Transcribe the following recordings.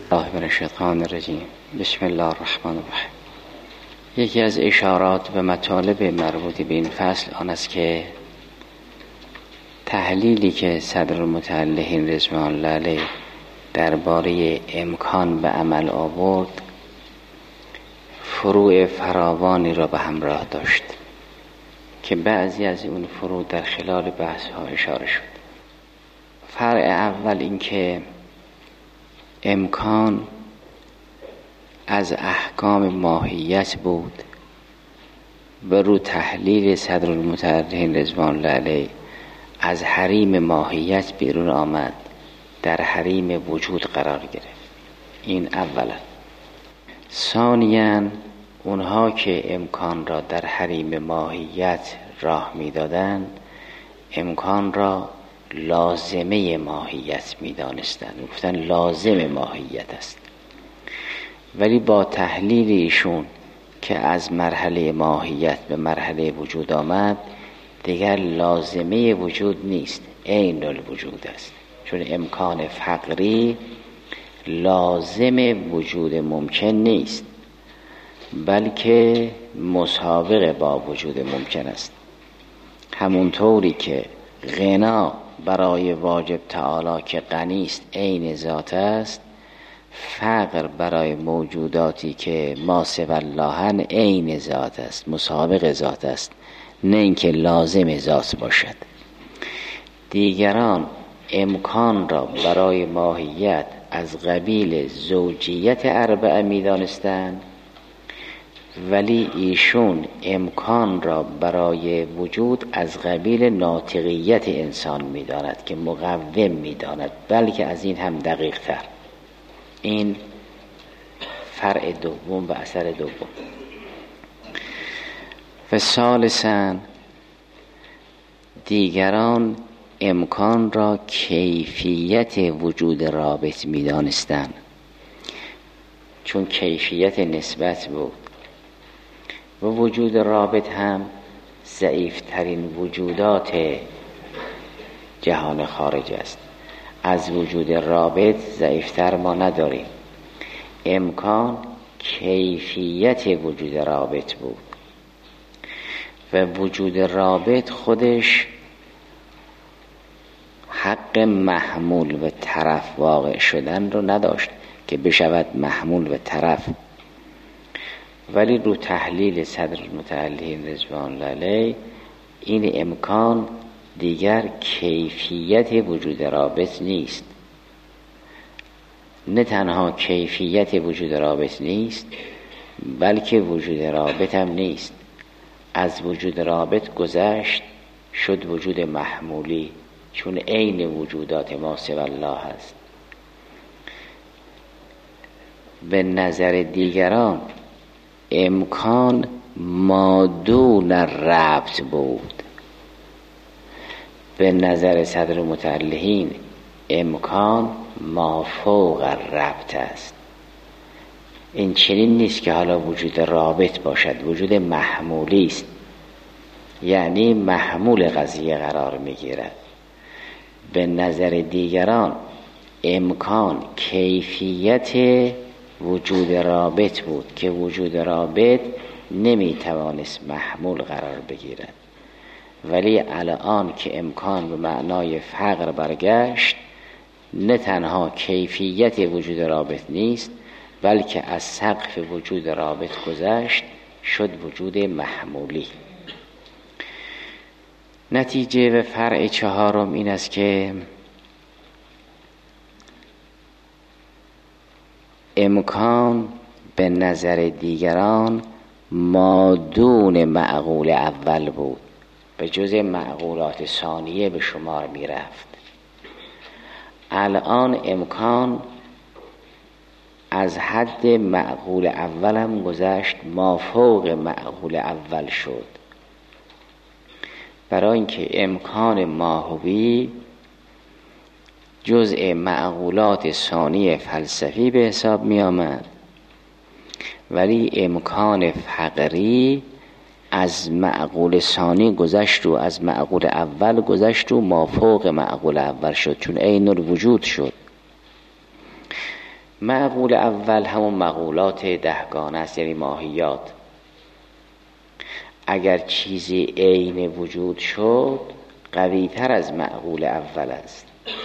الله من الشیطان الرجیم. بسم الله الرحمن الرحیم. یکی از اشارات و مطالب مربوط به این فصل آن است که تحلیلی که صدر المتعلقین رضوان الله علیه درباره امکان به عمل آورد فروع فراوانی را به همراه داشت که بعضی از اون فروع در خلال بحث ها اشاره شد. فرع اول این که امکان از احکام ماهیت بود و رو تحلیل صدر المتعلقین رضوان الله علیه از حریم ماهیت بیرون آمد، در حریم وجود قرار گرفت. این اولا. ثانیاً اونها که امکان را در حریم ماهیت راه میدادند امکان را لازمه ماهیت میدانستند، گفتن لازم ماهیت است. ولی با تحلیل ایشون که از مرحله ماهیت به مرحله وجود آمد دیگر لازمه وجود نیست، عین الوجود است. چون امکان فقری لازم وجود ممکن نیست بلکه مسابق با وجود ممکن است. همونطوری که غنا برای واجب تعالی که غنی است عین ذات است، فقر برای موجوداتی که ما سوی اللهن عین ذات است، مسابق ذات است، نه اینکه لازم ذات باشد. دیگران امکان را برای ماهیت از قبیل زوجیت اربعه می دانستند، ولی ایشون امکان را برای وجود از قبیل ناطقیت انسان می داند که مقوم می داند، بلکه از این هم دقیق تر. این فرع دوم و اثر دوم. و ثالثاً دیگران امکان را کیفیت وجود رابط می دانستند، چون کیفیت نسبت بود و وجود رابط هم ضعیفترین وجودات جهان خارج است. از وجود رابط ضعیفتر ما نداریم. امکان کیفیت وجود رابط بود و وجود رابط خودش حق محمول و طرف واقع شدن رو نداشت که بشود محمول و طرف. ولی رو تحلیل صدر المتعلقین رضوان الله علیه این امکان دیگر کیفیت وجود رابط نیست. نه تنها کیفیت وجود رابط نیست بلکه وجود رابط هم نیست. از وجود رابط گذشت شد وجود محمولی، چون عین وجودات ما سوی الله است. به نظر دیگران امکان مادون ربط بود، به نظر صدر متعلقین امکان مافوق ربط است. این چنین نیست که حالا وجود رابط باشد، وجود محمولی است، یعنی محمول قضیه قرار میگیرد. به نظر دیگران امکان کیفیت وجود رابط بود که وجود رابط نمیتوانست محمول قرار بگیرد. ولی الان که امکان به معنای فقر برگشت، نه تنها کیفیت وجود رابط نیست بلکه از سقف وجود رابط گذشت شد وجود محمولی. نتیجه و فرع چهارم این است که امکان به نظر دیگران مادون معقول اول بود، به جز معقولات ثانیه به شمار می رفت. الان امکان از حد معقول اول هم گذشت، مافوق معقول اول شد. برای اینکه امکان ماهوی جزء معقولات ثانی فلسفی به حساب می آمد، ولی امکان فقری از معقول ثانی گذشت و از معقول اول گذشت و مافوق معقول اول شد، چون عین الوجود شد. معقول اول همون معقولات دهگانه است، یعنی ماهیات. اگر چیزی عین وجود شد قوی‌تر از معقول اول است،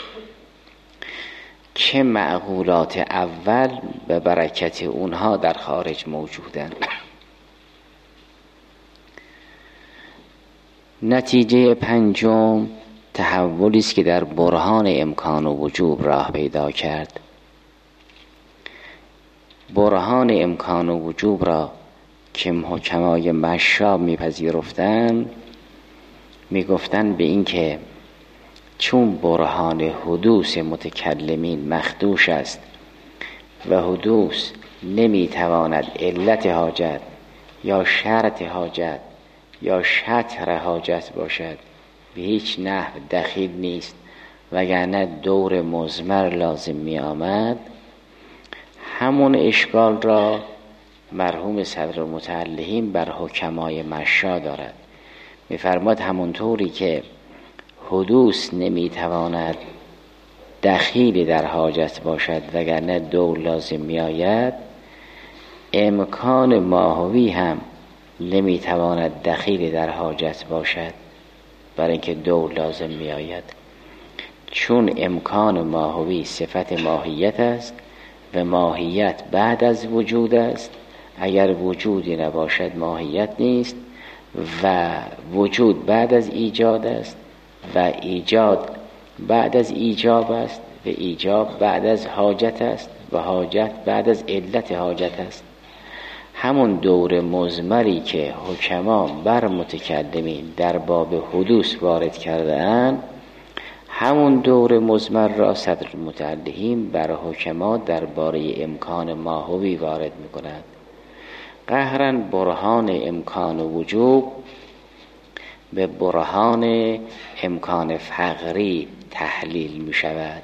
که معقولات اول به برکت اونها در خارج موجودند. نتیجه پنجم تحولی است که در برهان امکان و وجوب راه پیدا کرد. برهان امکان و وجوب را که حکمای مشاب میپذیرفتند، میگفتند به این که چون برهان حدوث متکلمین مخدوش است و حدوث نمیتواند علت حاجت یا شرط حاجت یا شطر حاجت باشد، به هیچ نحو دخیل نیست، وگرنه دور مضمر لازم می آمد، همون اشکال را مرحوم صدر المتعلقین بر حکمای مشا دارد. می‌فرماید همونطوری که حدوث نمیتواند دخیل در حاجت باشد وگرنه دور لازم می آید، امکان ماهوی هم نمیتواند دخیل در حاجت باشد برای اینکه دور لازم می آید. چون امکان ماهوی صفت ماهیت است و ماهیت بعد از وجود است، اگر وجودی نباشد ماهیت نیست، و وجود بعد از ایجاد است و ایجاد بعد از ایجاب است و ایجاب بعد از حاجت است و حاجت بعد از علت حاجت است. همون دور مضمری که حکما بر متکلمین در باب حدوث وارد کرده اند، همون دور مضمر را صدر المتعلقین بر حکما درباره امکان ماهوی وارد می‌کند. قهراً برهان امکان وجوب به برهان امکان فقری تحلیل می شود.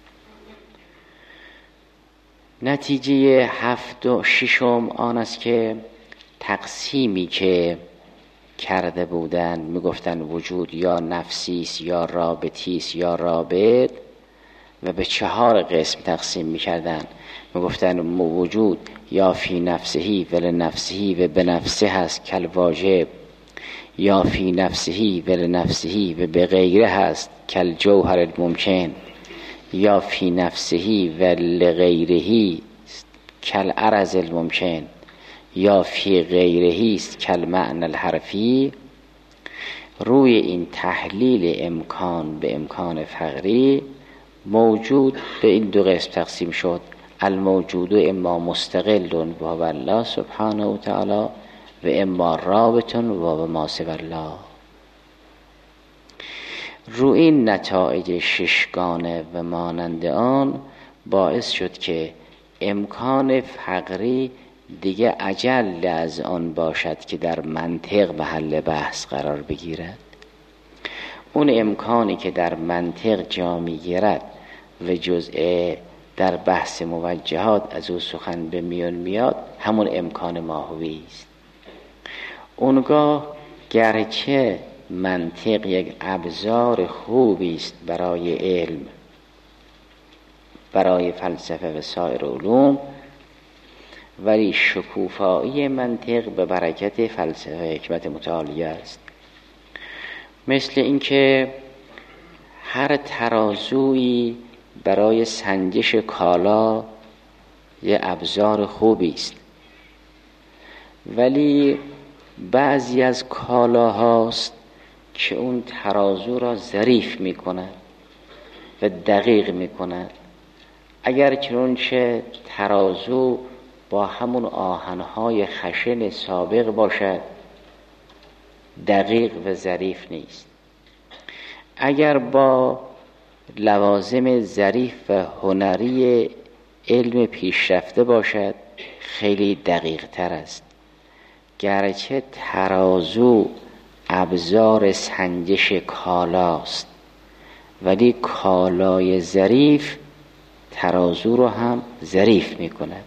نتیجه 7 و 6 آن است که تقسیمی که کرده بودند، می گفتن وجود یا نفسی است یا رابطی است یا رابط، و به 4 قسم تقسیم می کردن. می گفتن وجود یا فی نفسهی و لنفسهی و بنفسه هست کل واجب، یا فی نفسهی و لنفسهی و بغیره هست کل جوهر الممکن، یا فی نفسهی و لغیرهی کل عرض الممکن، یا فی غیرهی است کل معنی الحرفی. روی این تحلیل امکان به امکان فقری، موجود به این 2 قسم تقسیم شد: الموجود اما مستقل و هو الله سبحانه و تعالی و اما رابط و هو ما سوی الله. روی این نتایج 6 گانه و مانند آن باعث شد که امکان فقری دیگه اجل از آن باشد که در منطق محل بحث قرار بگیرد. اون امکانی که در منطق جا میگیرد و جزء در بحث موجهات از او سخن به میان میاد، همون امکان ماهوی است. اونگاه گرچه منطق یک ابزار خوبی است برای علم، برای فلسفه و سایر علوم، ولی شکوفایی منطق به برکت فلسفه حکمت متعالیه است. مثل اینکه هر ترازویی برای سنجش کالا یه ابزار خوبی است، ولی بعضی از کالاهاست که اون ترازو را ظریف می کند و دقیق می کند. اگر چنانچه ترازو با همون آهنهای خشن سابق باشد، دقیق و ظریف نیست. اگر با لوازم ظریف و هنری علم پیشرفته باشد، خیلی دقیق تر است. گرچه ترازو ابزار سنجش کالاست، ولی کالای ظریف ترازو رو هم ظریف می کند.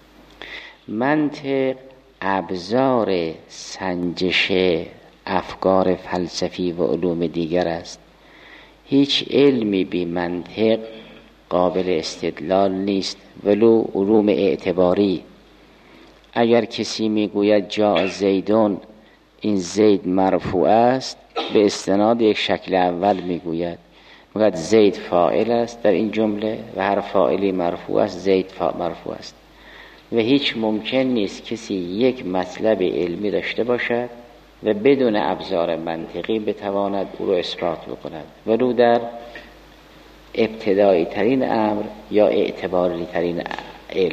منطق ابزار سنجش افکار فلسفی و علوم دیگر است. هیچ علمی بی منطق قابل استدلال نیست، ولو علوم اعتباری. اگر کسی میگوید جاء زیدون، این زید مرفوع است، به استناد یک شکل اول میگوید زید فاعل است در این جمله و هر فاعلی مرفوع است، زید مرفوع است. و هیچ ممکن نیست کسی یک مطلب علمی داشته باشد و بدون ابزار منطقی بتواند او را اثبات بکند، ولو در ابتدایی ترین امر یا اعتباری ترین علم.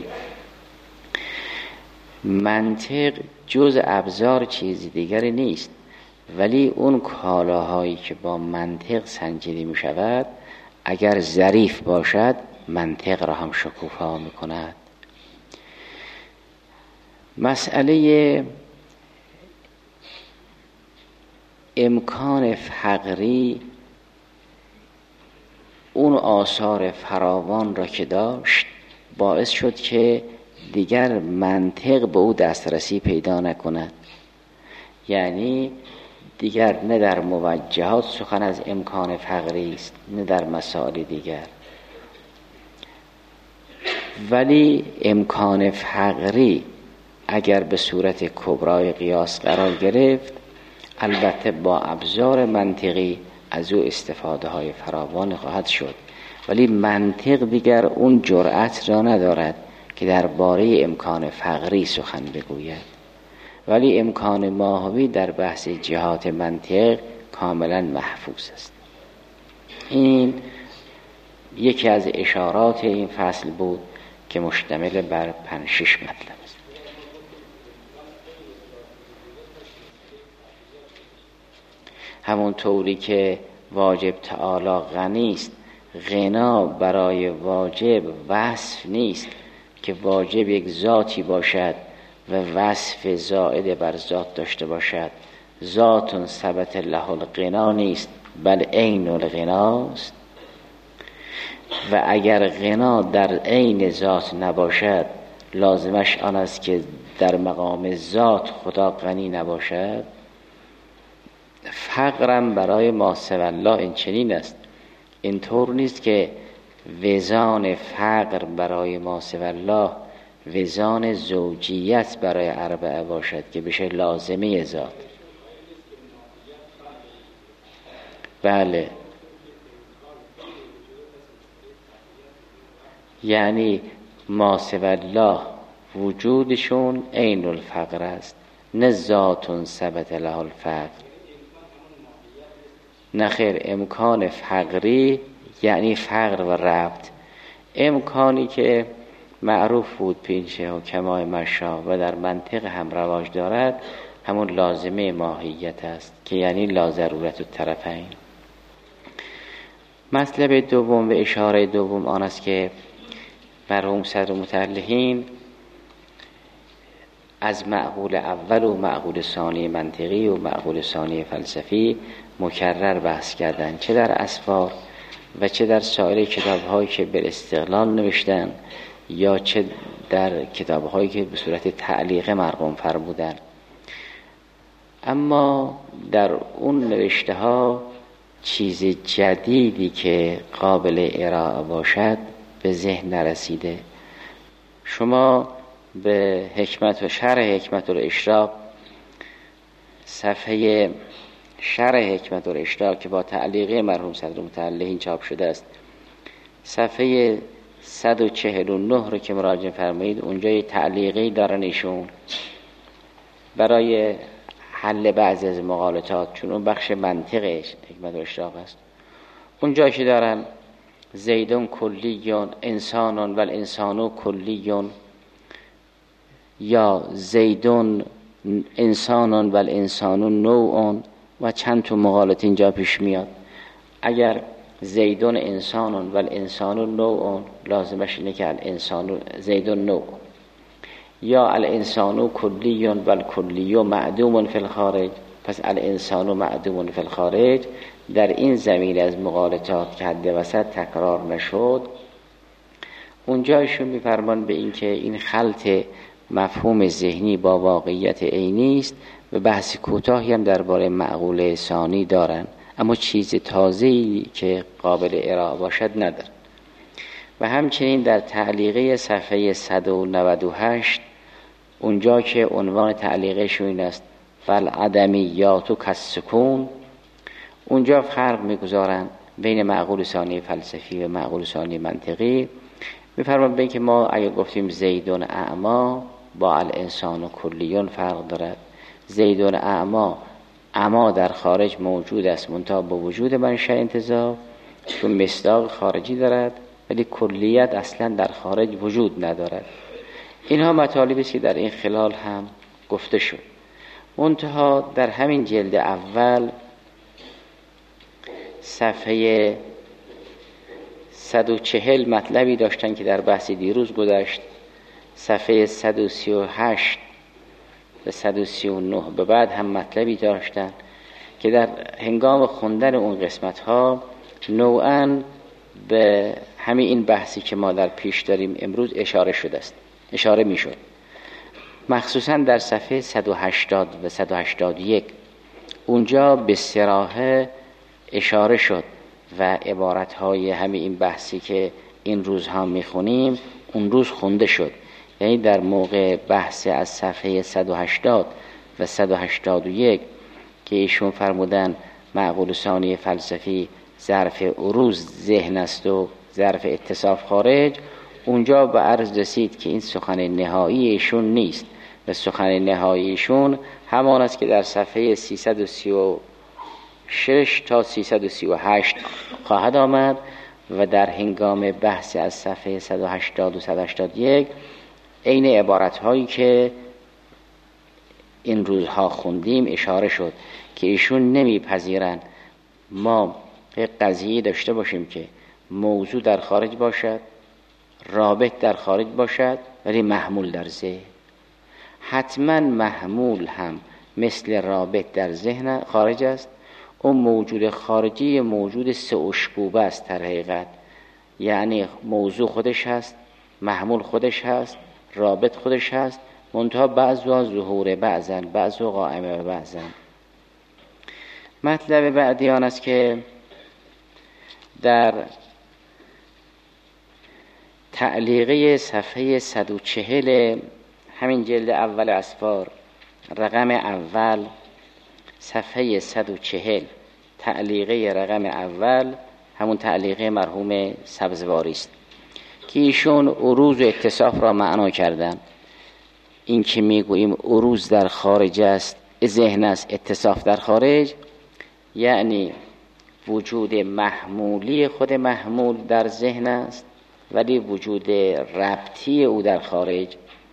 منطق جز ابزار چیزی دیگری نیست، ولی اون کالاهایی که با منطق سنجیده می شود اگر ظریف باشد منطق را هم شکوفا می کند. مسئله امکان فقری اون آثار فراوان را که داشت باعث شد که دیگر منطق به او دسترسی پیدا نکند. یعنی دیگر نه در موجهات سخن از امکان فقری است، نه در مسائل دیگر. ولی امکان فقری اگر به صورت کبرای قیاس قرار گرفت، البته با ابزار منطقی از او استفاده های فراوان خواهد شد، ولی منطق دیگر اون جرأت را ندارد که درباره امکان فقری سخن بگوید. ولی امکان ماهوی در بحث جهات منطق کاملا محفوظ است. این یکی از اشارات این فصل بود که مشتمل بر 5-6 مطلب است. همون طوری که واجب تعالی غنی است، غنا برای واجب وصف نیست که واجب یک ذاتی باشد و وصف زائد بر ذات داشته باشد. ذات ثبت له الغنا نیست، بل عین الغناست. و اگر غنا در عین ذات نباشد، لازمش آن است که در مقام ذات خدا غنی نباشد. فقرم برای ما سوی الله این چنین است. اینطور نیست که وزان فقر برای ما سوی الله وزان زوجیت برای اربعه باشد که بشه لازمه ذات. بله، یعنی ما سوی الله وجودشون عین الفقر است، نه ذات ثبت له الفقر. نخیر، امکان فقری یعنی فقر و ربط. امکانی که معروف بود پیشه و کمای مشا و در منطق هم رواج دارد همون لازمه ماهیت است که یعنی لا ضرورت الطرفین. مطلب دوم و اشاره دوم آن است که مرحوم صدر متعلقین از معقول اول و معقول ثانی منطقی و معقول ثانی فلسفی مکرر بحث کردند، چه در اسفار و چه در سایر کتاب‌هایی که به استقلال نوشتن یا چه در کتاب‌هایی که به صورت تعلیق مرقوم فرمودند. اما در اون نوشته‌ها چیز جدیدی که قابل ارائه باشد به ذهن نرسیده. شما به حکمت و شرح حکمت الاشراق، صفحه شرح حکمت الاشراق که با تعلیقه مرحوم صدر متعلقین چاپ شده است، صفحه 149 رو که مراجعه فرمایید، اونجا یه تعلیقی دارن ایشون برای حل بعضی از مغالطات، چون اون بخش منطقش حکمت الاشراق است. اونجا که دارن زیدون کلیون انسانون و الانسانو کلیون، یا زیدون انسانون و الانسانو نوعون، و چند تا مغالطه اینجا پیش میاد. اگر زیدون انسانون و الانسانو نوعون، لازمش اینه که الانسانو زیدون نوع، یا الانسانو کلیون و الکلیو معدوم فی الخارج، پس الانسانو معدوم فی الخارج در این زمین از مغالطات که حد وسط تکرار نشد. اونجایشون میفرمان به این که این خلط مفهوم ذهنی با واقعیت عینی است و بحث کوتاهی هم درباره معقول ثانی دارن، اما چیز تازه‌ای که قابل ارائه باشد ندارن. و همچنین در تعلیقه صفحه 198 اونجا که عنوان تعلیقشون این است فالعدمیات کالسکون، اونجا فرق میگذارن بین معقول ثانی فلسفی و معقول ثانی منطقی. میفرمان بین که ما اگر گفتیم زیدون اعما با الانسان کلیون فرق دارد. زیدون اعما در خارج موجود است منتها با وجود منشأ انتزاع، چون مصداق خارجی دارد، ولی کلیت اصلا در خارج وجود ندارد. اینها مطالبی است که در این خلال هم گفته شد. منتها در همین جلد اول صفحه 140 مطلبی داشتن که در بحث دیروز گذشت. صفحه 138 و 139 به بعد هم مطلبی داشتن که در هنگام خوندن اون قسمت ها نوعاً به همین این بحثی که ما در پیش داریم امروز اشاره می شد. مخصوصاً در صفحه 180 و 181 اونجا به صراحه اشاره شد و عبارتهای همین این بحثی که این روزها میخونیم اون روز خونده شد. یعنی در موقع بحث از صفحه 180 و 181 که ایشون فرمودن معقول ثانی فلسفی ظرف عروض ذهن است و ظرف اتصاف خارج، اونجا به عرض رسید که این سخن نهایی ایشون نیست و سخن نهایی ایشون همان است که در صفحه 336 تا 338 خواهد آمد و در هنگام بحث از صفحه 180 و 181 عین عبارت هایی که این روزها خوندیم اشاره شد که ایشون نمیپذیرند ما یک قضیه داشته باشیم که موضوع در خارج باشد، رابط در خارج باشد، ولی محمول در ذهن. حتما محمول هم مثل رابط در ذهن خارج است. اون موجود خارجی موجود سه اشکوبه است در حقیقت، یعنی موضوع خودش هست، محمول خودش هست، رابط خودش هست، منتها بعضا ظهور بعضا قائمه بعضا. مطلب بعدی آن است که در تعلیقه صفحه 140 همین جلد اول اسفار رقم اول صفحه 140 تعلیقه رقم اول همون تعلیقه مرحوم سبزواری است که ایشون عروض و اتصاف را معنا کردن. این که میگوییم عروض در خارج است، ذهن است، اتصاف در خارج، یعنی وجود محمولی خود محمول در ذهن است ولی وجود ربطی او در خارج.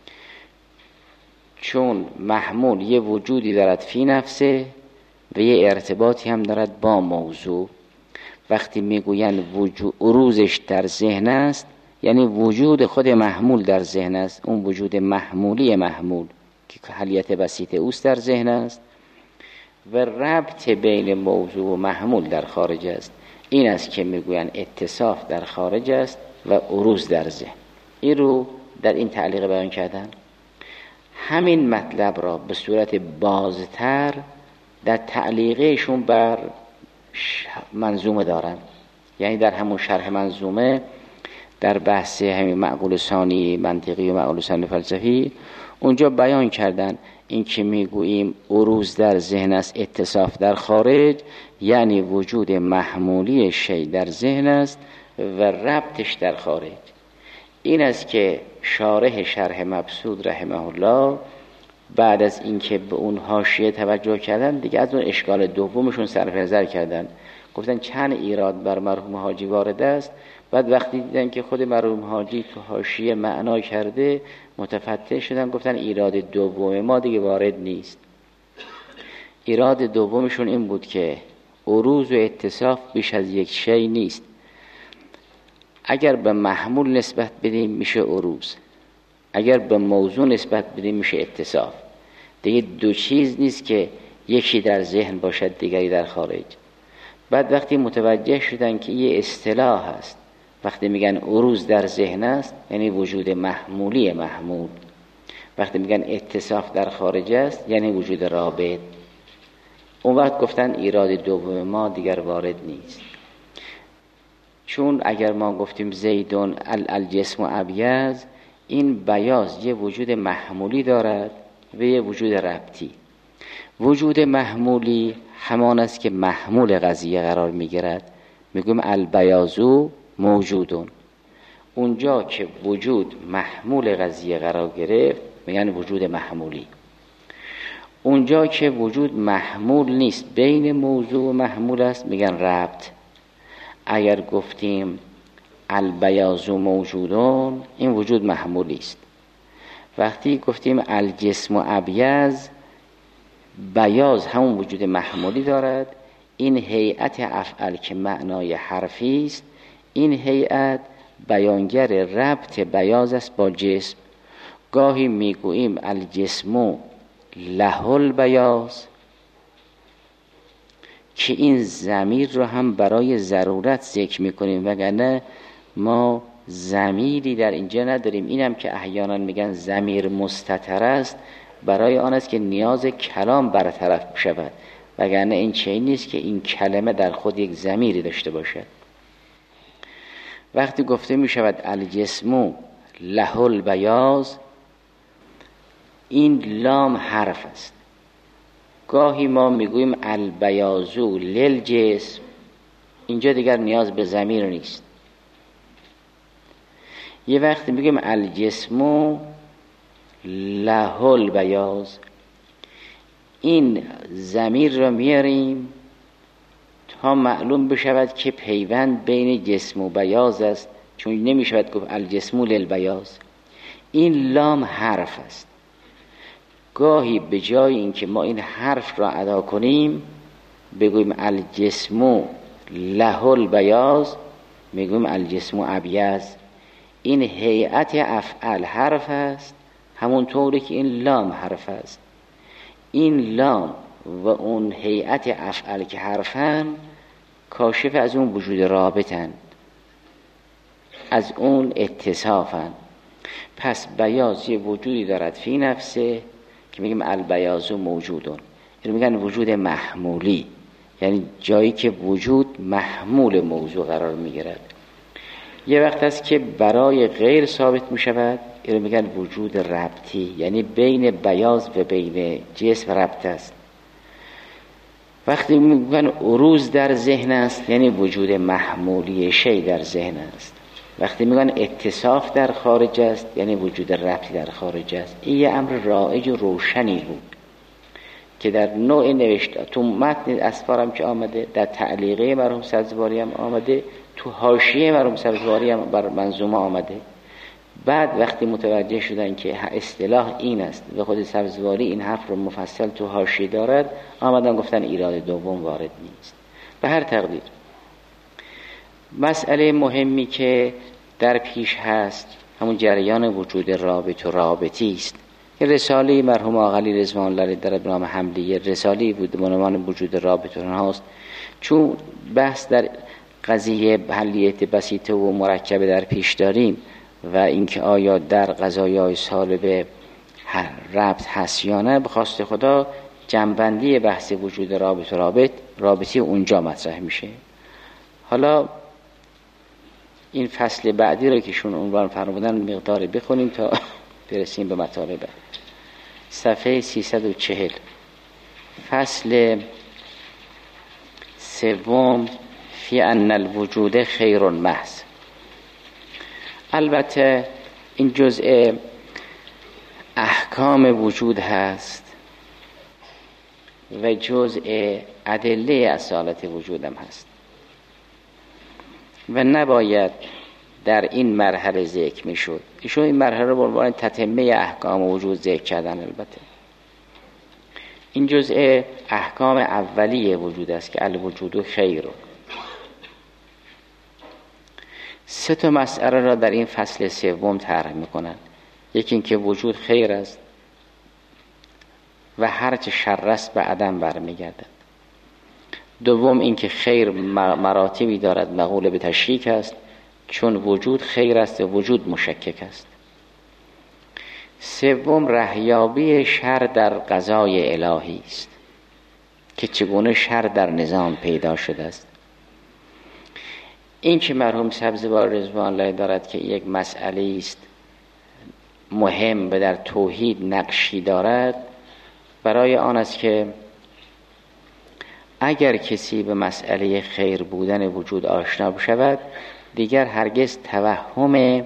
چون محمول یه وجودی دارد فی نفسه و یه ارتباطی هم دارد با موضوع. وقتی میگوین عروضش در ذهن است یعنی وجود خود محمول در ذهن است، اون وجود محمولی محمول که حلیت بسیط اوست در ذهن است و ربط بین موضوع و محمول در خارج است. این است که میگوین اتصاف در خارج است و عروض در ذهن. این رو در این تعلیق بیان کردن. همین مطلب را به صورت بازتر در تعلیقشون بر منظومه دارن، یعنی در همون شرح منظومه در بحث همین معقول ثانی منطقی و معقول ثانی فلسفی اونجا بیان کردن این که میگوییم عروض در ذهن است، اتصاف در خارج، یعنی وجود محمولی شی در ذهن است و ربطش در خارج. این است که شرح مبسوط رحمه الله بعد از اینکه به اون حاشیه توجه کردن دیگه از اون اشکال دومشون صرف نظر کردن. گفتن چند ایراد بر مرحوم حاجی وارد است. بعد وقتی دیدن که خود مرحوم حاجی تو حاشیه معنا کرده متفتح شدن، گفتن ایراد دوم ما دیگه وارد نیست. ایراد دومشون این بود که عروض و اتصاف بیش از یک شی نیست. اگر به محمول نسبت بدیم میشه عروض، اگر به موضوع نسبت بدیم میشه اتصاف. دیگه دو چیز نیست که یکی در ذهن باشد دیگری در خارج. بعد وقتی متوجه شدن که یه اصطلاح هست، وقتی میگن عروض در ذهن است یعنی وجود محمولی محمول، وقتی میگن اتصاف در خارج است یعنی وجود رابط، اون وقت گفتن ایراد دوم ما دیگر وارد نیست. چون اگر ما گفتیم زیدون الجسم ابیض، این بیاض یه وجود محمولی دارد و یه وجود ربطی. وجود محمولی همان است که محمول قضیه قرار میگیرد، میگویم البیاضو موجودون. اونجا که وجود محمول قضیه قرار گرفت میگن وجود محمولی. اونجا که وجود محمول نیست، بین موضوع و محمول است، میگن ربط. اگر گفتیم البیاضو موجودون، این وجود محمولی است. وقتی گفتیم الجسم ابیض، بیاض همون وجود محمولی دارد. این هیئت افعل که معنای حرفی است، این هیئت بیانگر ربط بیاض است با جسم. گاهی میگوییم الجسم له البیاض، که این ضمیر رو هم برای ضرورت ذکر میکنیم، وگرنه ما ضمیری در اینجا نداریم. اینم که احیانا میگن ضمیر مستتر است، برای آن است که نیاز کلام برطرف شود، وگرنه این چنین نیست که این کلمه در خود یک ضمیری داشته باشد. وقتی گفته می شود الجسم له البیاض، این لام حرف است. گاهی ما میگوییم البیاضو للجسم، اینجا دیگر نیاز به ضمیر نیست. یه وقتی میگیم الجسم له البیاض، این ضمیر را میاریم تا معلوم بشود که پیوند بین جسم و بیاض است، چون نمیشود گفت الجسم للبیاض. این لام حرف است. گاهی به جای اینکه ما این حرف را ادا کنیم بگوییم الجسم له البیاض، میگوییم الجسم ابیض. این هیئت افعل حرف است، همونطوری که این لام حرف است. این لام و اون هیئت افعل که حرفن کاشف از اون وجود رابطن، از اون اتصافن. پس بیاض یه وجودی دارد فی نفسه که میگیم البیاض موجودون. این میگن وجود محمولی، یعنی جایی که وجود محمول موضوع قرار میگیرد. یه وقت هست که برای غیر ثابت میشود، این میگن وجود ربطی، یعنی بین بیاض و بین جسم ربط است. وقتی میگن عروض در ذهن است، یعنی وجود محمولی شی در ذهن است. وقتی میگن اتصاف در خارج است، یعنی وجود ربطی در خارج است. این یه امر رائج و روشنی بود که در نوع نوشته تو متن اسفارم که آمده، در تعلیقه مرحوم سبزواری هم آمده، تو حاشیه مرحوم سبزواری هم بر منظومه آمده. بعد وقتی متوجه شدن که اصطلاح این است و خود سبزواری این حرف رو مفصل تو حاشیه دارد، آمدن گفتن ایراد دوم وارد نیست. به هر تقدیر مسئله مهمی که در پیش هست همون جریان وجود رابط و رابطی است. که رساله مرحوم آقا علی رضوان الله در نام حملیه رساله بود به عنوان وجود رابط هاست. چون بحث در قضیه حلیت بسیطه و مرکبه در پیش داریم و اینکه آیا در قضایای سالب ربط هست یا نه، به خواست خدا جنبندی بحث وجود رابط و رابطی اونجا مطرح میشه. حالا این فصل بعدی رو که شون عنوان فرمودن مقدار بخونیم تا برسیم به مطالب. صفحه 340 فصل سوم فی ان الوجود خیر محض. البته این جزء احکام وجود هست و جزء ادله اصالت وجود هم هست و نباید در این مرحله ذکر میشد. ایشون این مرحله رو به عنوان تتمه احکام وجود ذکر کردن. البته این جزء احکام اولیه وجود است که الوجود خیر. سه تا مسئله را در این فصل سوم طرح میکنند. یکی این که وجود خیر است و هرچه شر است به عدم برمیگردد. دوم این که خیر مراتبی دارد مقول به تشریک است، چون وجود خیر است و وجود مشکک است. سوم رهیابی شر در قضای الهی است که چگونه شر در نظام پیدا شده است. این که مرحوم سبزوار رضوان الله دارد که یک مسئله است مهم و در توحید نقشی دارد، برای آن است که اگر کسی به مسئله خیر بودن وجود آشنا بشود، دیگر هرگز توهم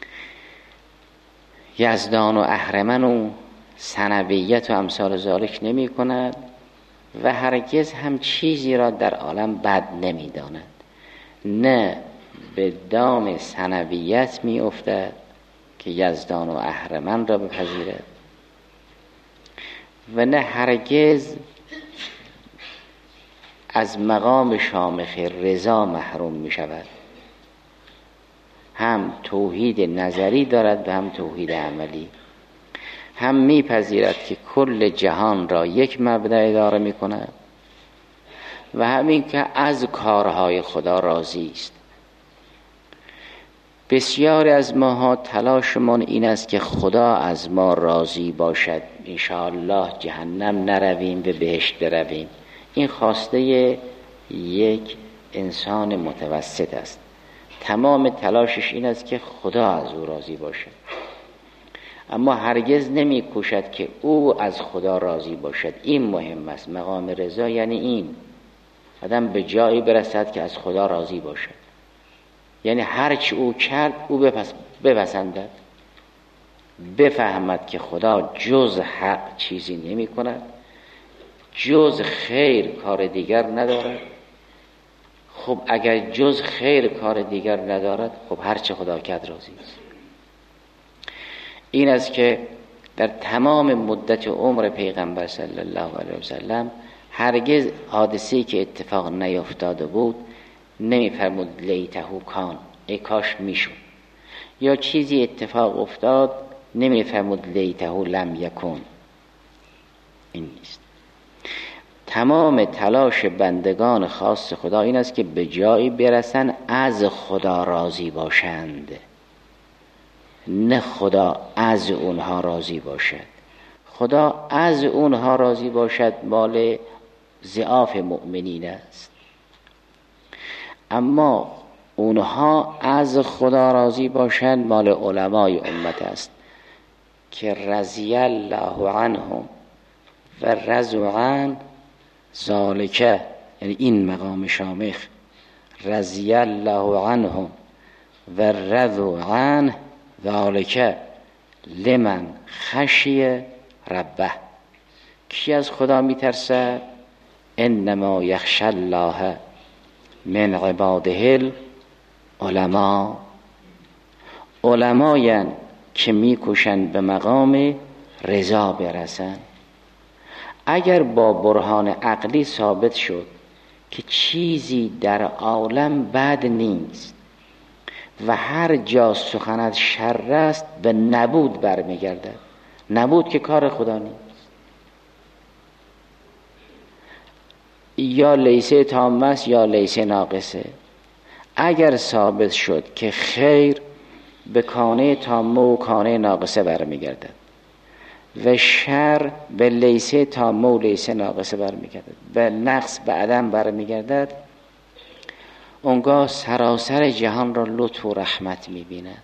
یزدان و اهرمن و ثنویت و امثال ذالک نمی کند و هرگز هم چیزی را در عالم بد نمی داند. نه به دام ثنویت می افتد که یزدان و اهرمن را بپذیرد و نه هرگز از مقام شامخ رضا محروم می شود. هم توحید نظری دارد و هم توحید عملی. هم می پذیرد که کل جهان را یک مبدأ اداره می کند و همین که از کارهای خدا راضی است. بسیاری از ماها تلاشمان این است که خدا از ما راضی باشد، انشاءالله جهنم نرویم و بهشت برویم. این خواسته یک انسان متوسط است. تمام تلاشش این است که خدا از او راضی باشد، اما هرگز نمی کوشد که او از خدا راضی باشد. این مهم است. مقام رضا یعنی این آدم به جایی برسد که از خدا راضی باشد، یعنی هرچی او کرد او بپسندد، بفهمد که خدا جز حق چیزی نمی کند، جز خیر کار دیگر ندارد. خب اگر جز خیر کار دیگر ندارد، خب هرچه خدا کرد راضی است. این است که در تمام مدت عمر پیغمبر صلی الله علیه وسلم هرگز حادثه‌ای که اتفاق نیفتاده بود نمی‌فرمود لیته کان، ای کاش میشد، یا چیزی اتفاق افتاد نمی‌فرمود لیته لم یکن. این نیست. تمام تلاش بندگان خاص خدا این است که به جایی برسن از خدا راضی باشند، نه خدا از اونها راضی باشد. خدا از اونها راضی باشد مال ضعاف مؤمنین است، اما اونها از خدا راضی باشند مال علمای امت است که رضی الله عنهم و رضوا عنه ذالک، یعنی این مقام شامخ، رضی الله عنهم و رضوا عنه ذالک لمن خشی ربه. کی از خدا میترسد؟ انما یخشی الله من عباده العلماء. علمایان که میکوشند به مقام رضا برسند. اگر با برهان عقلی ثابت شد که چیزی در عالم بد نیست و هر جا سخنت شر است، به نبود برمیگردد. نبود که کار خدا نیست. یا لیسه تامه است یا لیسه ناقصه. اگر ثابت شد که خیر به کانه تامه و کانه ناقصه برمیگردد و شر به لیسه تامه و لیسه ناقصه برمیگردد، به نقص به عدم برمیگردد، اونگاه سراسر جهان را لطف و رحمت می‌بیند.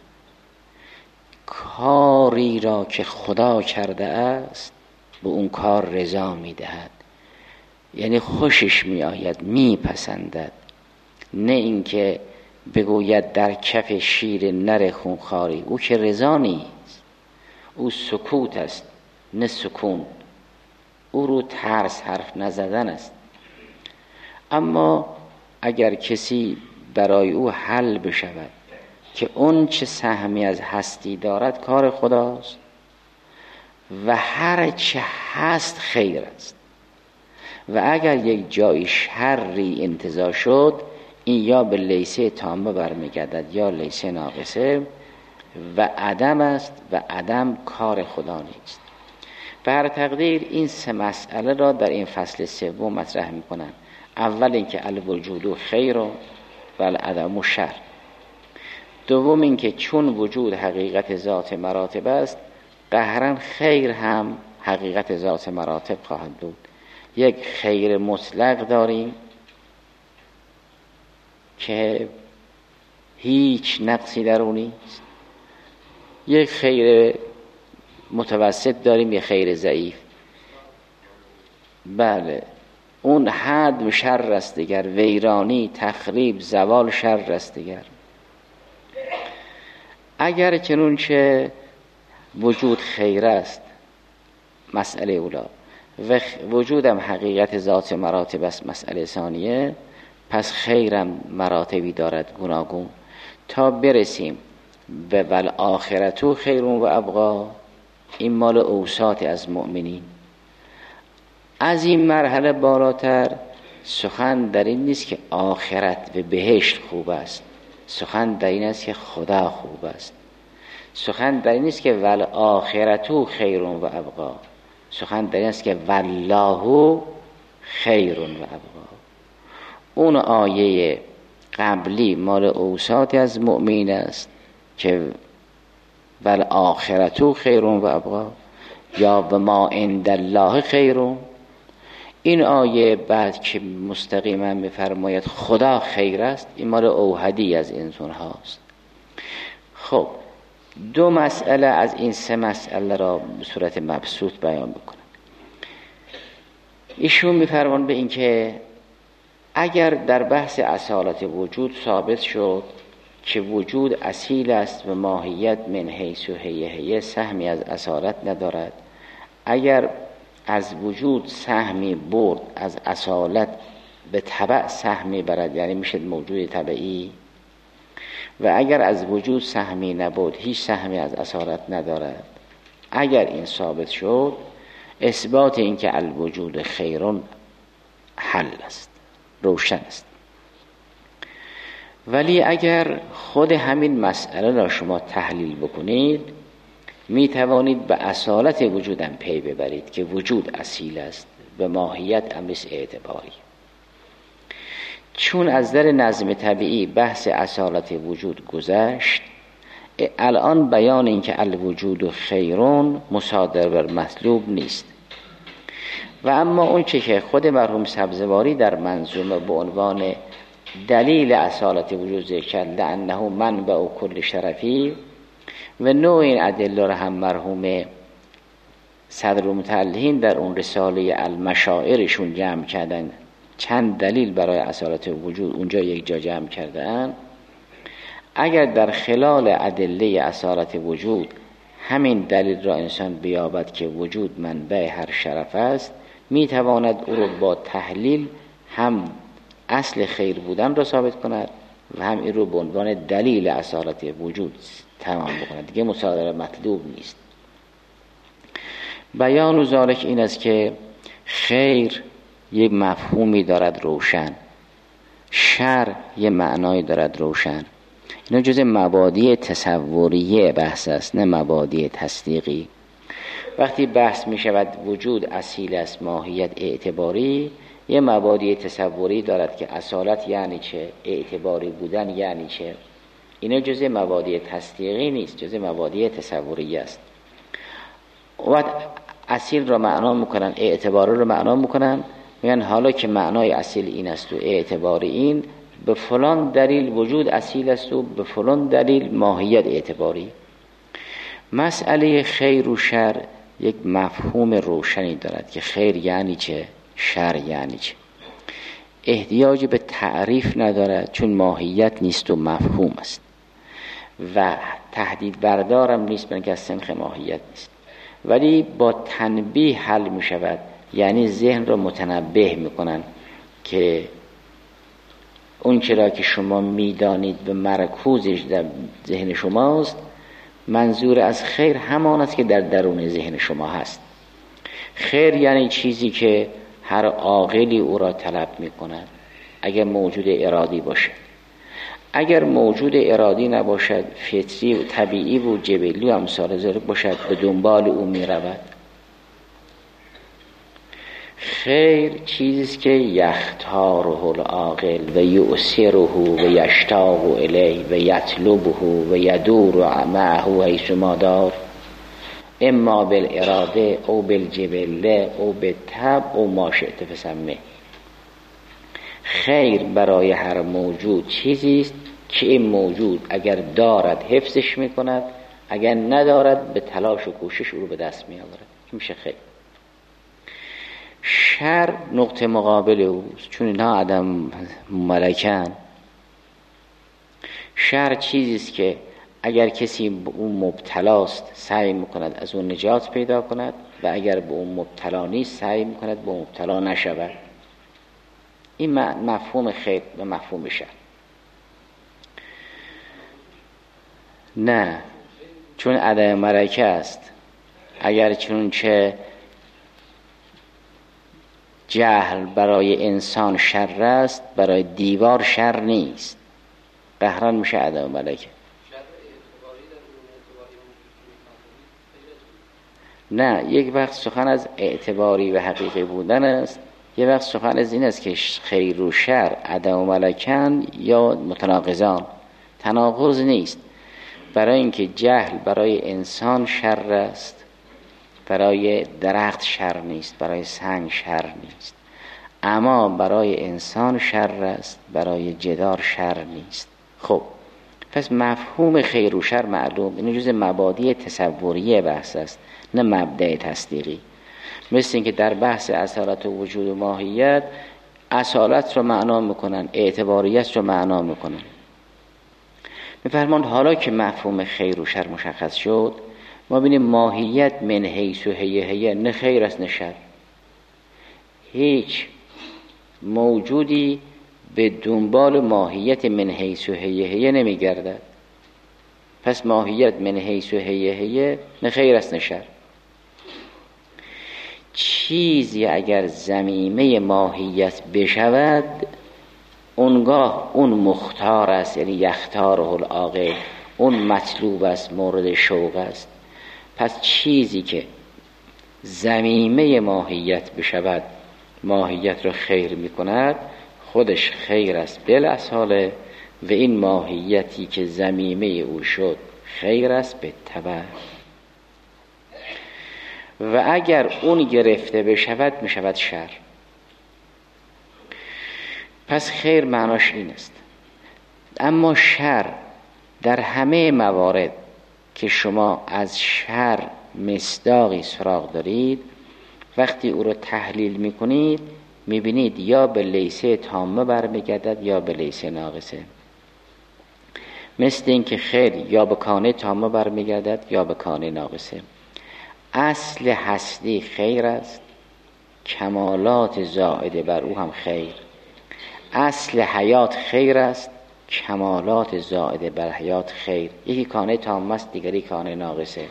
کاری را که خدا کرده است به اون کار رضا می‌دهد، یعنی خوشش می‌آید، می‌پسندد. نه اینکه بگوید در کف شیر نر خونخواری. او که رضا نیست، او سکوت است نه سکون. او رو ترس حرف نزدن است. اما اگر کسی برای او حل بشود که اون چه سهمی از هستی دارد کار خداست و هر چه هست خیر است، و اگر یک جای شری انتزاع شد، این یا به لیسه تامه برمیگردد یا لیسه ناقصه و عدم است و عدم کار خدا نیست. بر تقدیر این سه مسئله را در این فصل سوم مطرح می‌کنند. اول اینکه الوجود خیر و العدم شر. دوم اینکه چون وجود حقیقت ذات مراتب است، قهرن خیر هم حقیقت ذات مراتب خواهد بود. یک خیر مطلق داریم که هیچ نقصی در اون نیست. یک خیر متوسط داریم، یک خیر ضعیف. بله، اون حد شر است دیگر، ویرانی، تخریب، زوال شر است دیگر. اگر چنونچه وجود خیر است، مسئله اولا، و وجودم حقیقت ذات مراتب است، مسئله ثانیه، پس خیرم مراتبی دارد گوناگون تا برسیم به والآخرة خیر و ابقا. این مال اوساط از مؤمنین. از این مرحله بالاتر سخن در این نیست که آخرت و بهشت خوب است، سخن در این است که خدا خوب است. سخن در این نیست که والآخرة خیر و ابقا، سخن در این است که والله خیر و ابقا. اون آیه قبلی مال اوساط از مؤمن است که والآخرة خیر و ابقا یا و ما عند الله خیر. این آیه بعد که مستقیما میفرماید خدا خیر است، این مال اوحدی از انسان هاست. خب دو مسئله از این سه مسئله را به صورت مبسوط بیان بکنم. ایشون میفرمان به این که اگر در بحث اصالت وجود ثابت شد که وجود اصیل است و ماهیت من حیث و هیه سهمی از اصالت ندارد، اگر از وجود سهمی برد از اصالت به تبع سهمی برد، یعنی میشه موجود طبعی، و اگر از وجود سهمی نبود هیچ سهمی از اصالت ندارد. اگر این ثابت شد، اثبات این که الوجود خیرون حل است، روشن است. ولی اگر خود همین مسئله را شما تحلیل بکنید، می توانید به اصالت وجودم پی ببرید که وجود اصیل است، به ماهیت امرس اعتباری. چون از در نظم طبیعی بحث اصالت وجود گذشت، الان بیان این که الوجود خیرون مصادر بر مطلوب نیست. و اما اون چه که خود مرحوم سبزواری در منظومه به عنوان دلیل اصالت وجود ذکر کرد، لأنه منبع کل شرفی، و نوع این ادله را هم مرحوم صدرالمتعلقین در اون رساله المشاعرشون جمع کردن. چند دلیل برای اصالت وجود اونجا یک جا جمع کردن. اگر در خلال ادله اصالت وجود همین دلیل را انسان بیابد که وجود منبع هر شرف است، میتواند او را با تحلیل هم اصل خیر بودن را ثابت کند و هم این رو به عنوان دلیل اصالت وجود تمام بکند. دیگه مصادره مطلوب نیست. بیان و ذالک این است که خیر یک مفهومی دارد روشن، شر یک معنایی دارد روشن. اینا جزء مبادی تصوریه بحث است، نه مبادی تصدیقی. وقتی بحث می شود وجود اصیل است، ماهیت اعتباری، یه مبادی تصوری دارد که اصالت یعنی چه، اعتباری بودن یعنی چه. اینا جزء مبادی تصدیقی نیست، جزء مبادی تصوری است. و اصیل را معنا میکنن، اعتباری را معنا میکنن، میگن حالا که معنای اصیل این است و اعتباری این، به فلان دلیل وجود اصیل است و به فلان دلیل ماهیت اعتباری. مسئله خیر و شر یک مفهوم روشنی دارد که خیر یعنی چه، شر یعنی چه. احتیاج به تعریف ندارد، چون ماهیت نیست و مفهوم است و تهدید بردارم نیست، بلکه از سنخ ماهیت نیست. ولی با تنبیه حل می شود، یعنی ذهن را متنبه می کنن که اون چرا که شما می دانید به مرکوزش در ذهن شماست، منظور از خیر همان است که در درون ذهن شما هست. خیر یعنی چیزی که هر عاقلی او را طلب می کند، اگر موجود ارادی باشه. اگر موجود ارادی نباشد، فطری و طبیعی و جبلی و امثال ذلک باشد، به دنبال او می رود. خیر چیزیست که یختاره العاقل و یؤثره و یشتاق الیه و یطلبه و یدور معه حیث ما دار، اما بالاراده او بالجبله او بالطبع او ما شئت فسمه. خیر برای هر موجود چیزیست که این موجود اگر دارد حفظش میکند، اگر ندارد به تلاش و کوشش او رو به دست میآورد. میشه خیر. شر نقطه مقابل اوست، چون اینا عدم ملکن. شر چیزیست که اگر کسی به اون مبتلاست سعی میکند از اون نجات پیدا کند و اگر به اون مبتلا نیست سعی میکند به اون مبتلا نشود. این مفهوم خیر و مفهوم شر. نه، چون عدم ملکه است. اگر چنانچه جهل برای انسان شر است، برای دیوار شر نیست. قهران میشه عدم ملکه. نه، یک وقت سخن از اعتباری و حقیقی بودن است، یک وقت سخن از این است که خیر و شر عدم ملکن یا متناقضان. تناقض نیست. برای اینکه جهل برای انسان شر است، برای درخت شر نیست، برای سنگ شر نیست، اما برای انسان شر است، برای جدار شر نیست. خب پس مفهوم خیر و شر معلوم. این جزء مبادی تصوریه بحث است، نه مبدأ تصدیقی. مثل اینکه در بحث اصالت و وجود و ماهیت اصالت رو معنا میکنن، اعتباریت رو معنا میکنن. میفرماند حالا که مفهوم خیر و شر مشخص شد، ما بینیم ماهیت من حیث و هیه نه خیر است نه شر. هیچ موجودی به دنبال ماهیت من حیث و هیه نمیگردد. پس ماهیت من حیث و هیه نه خیر است نه شر. چیزی اگر ضمیمه ماهیت بشود، اونگاه اون مختار است، یعنی یختاره العاقل، اون مطلوب است، مورد شوق است. پس چیزی که ضمیمه ماهیت بشود، ماهیت رو خیر میکند، خودش خیر است بالاصاله، و این ماهیتی که ضمیمه او شد خیر است به تبع. و اگر اون گرفته بشود میشود شر. پس خیر معناش این است. اما شر در همه موارد که شما از شر مصداقی سراغ دارید، وقتی او رو تحلیل میکنید میبینید یا به لیسه تامه برمیگردد یا به لیسه ناقصه. مثل این که خیر یا به کانه تامه برمیگردد یا به کانه ناقصه. اصل هستی خیر است، کمالات زائده بر او هم خیر. اصل حیات خیر است، کمالات زائده بر حیات خیر. یکی کانه تامه است، دیگری کانه ناقصه.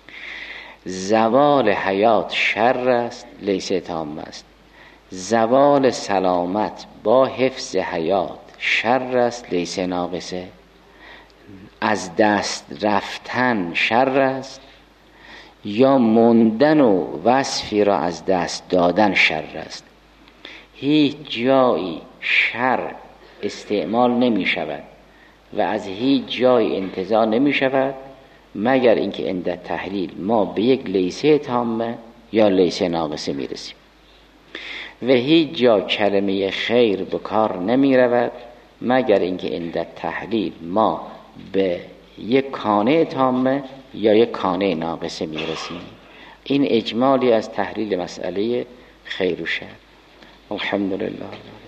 زوال حیات شر است، لیسه تامه است. زوال سلامت با حفظ حیات شر است، لیسه ناقصه. از دست رفتن شر است، یا موندن و وصفی را از دست دادن شر است. هیچ جایی شر استعمال نمی شود و از هیچ جای انتزاع نمی شود مگر اینکه عند تحلیل ما به یک لیسه تامه یا لیسه ناقصه می رسیم. و هیچ جا کلمه خیر به کار نمی رود مگر اینکه عند تحلیل ما به یک کانه تامه یا یک کانه ناقصه می رسیم. این اجمالی از تحلیل مسئله خیر و شر. الحمدلله.